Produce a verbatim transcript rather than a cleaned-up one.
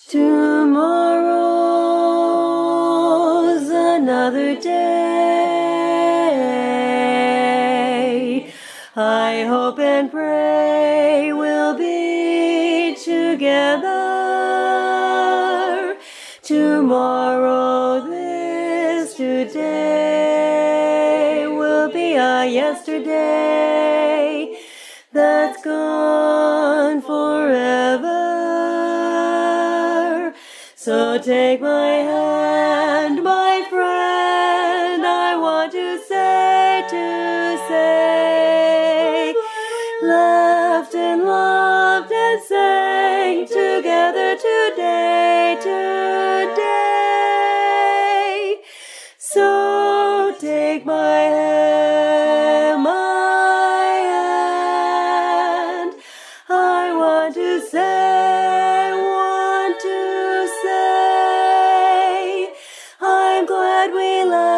Tomorrow's another day. I hope and pray we'll be together. Tomorrow, this today will be a yesterday that's gone forever. So take my hand, my friend, I want to say, to say, laughed and loved and sang together today, today. So take my hand, my hand, I want to say, want to say, I'm glad we love